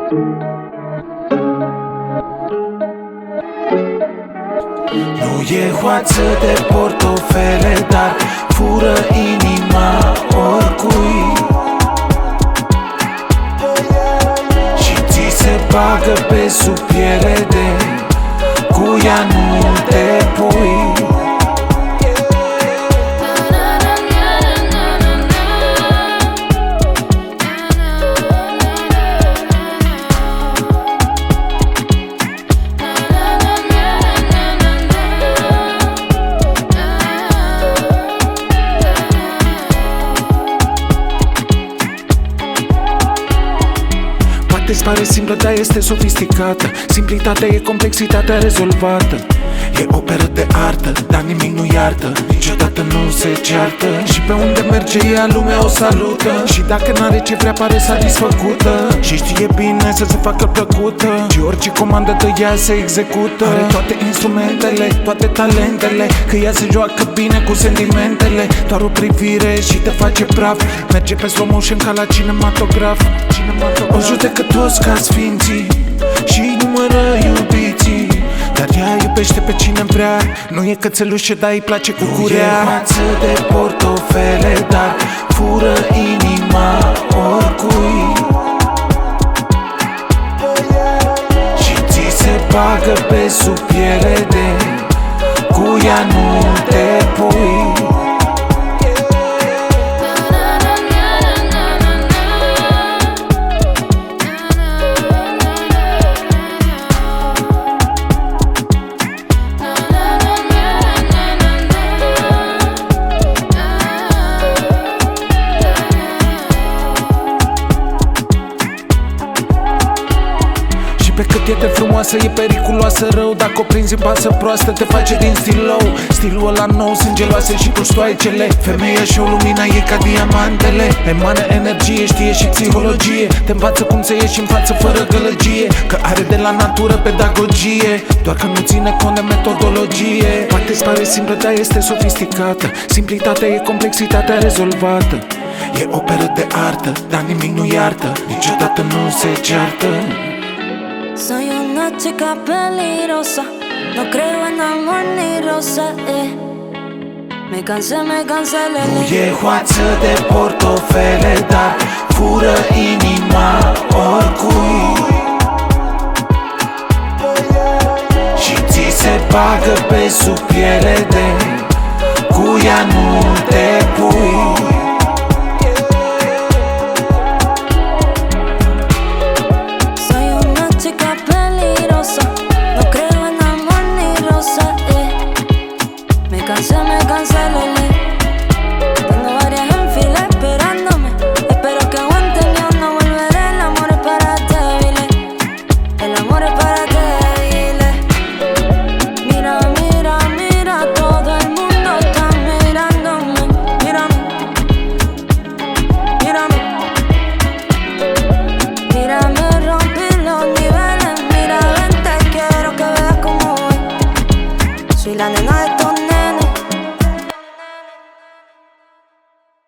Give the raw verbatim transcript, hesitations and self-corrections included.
Nu e hoață de portofele, dar fură inima oricui și ți se bagă pe sub piele de cu ea nu te pui. Îți pare simplă, dar este sofisticată. Simplitatea e complexitatea rezolvată. E operă de artă, dar nimic nu iartă. Niciodată nu se ceartă. Și pe unde merge ea, lumea o salută. Și dacă n-are ce vrea, pare satisfăcută. Și știe bine să se facă plăcută. Și orice comandă de ea se execută. Are toate instrumentele, toate talentele. Că ea se joacă bine cu sentimentele. Doar o privire și te face praf. Merge pe slow motion ca la cinematograf. O judecă toți ca sfinții și numără iubiții, dar ea iubește pe cine vrea. Nu e cățelușă, dar îi place cu curea. Nu e față de portofele, dar fură inima oricui și ți se bagă pe sub piele de cu ea nu te pui. Pe cât e de frumoasă, e periculoasă rău. Dacă o prinzi în pasă proastă, te face din stilou. Stilul ăla nou, sângeloase și cu stoaicele. Femeia și o lumina e ca diamantele. Emană energie, știe și psihologie. Te învață cum să ieși în față fără gălăgie. Că are de la natură pedagogie, doar că nu ține cont de metodologie. Poate-ți pare simplă, dar este sofisticată. Simplitatea e complexitatea rezolvată. E operă de artă, dar nimic nu iartă. Niciodată nu se ceartă. Soy una chica peligrosa, no creo en amor ni rosa, eh. Me cansé, me cansé, lele. Nu e hoață de portofele, dar fură inima oricui și ți se bagă pe sub piele de cu ea nu te pui. Me cansé, me cansé, lele.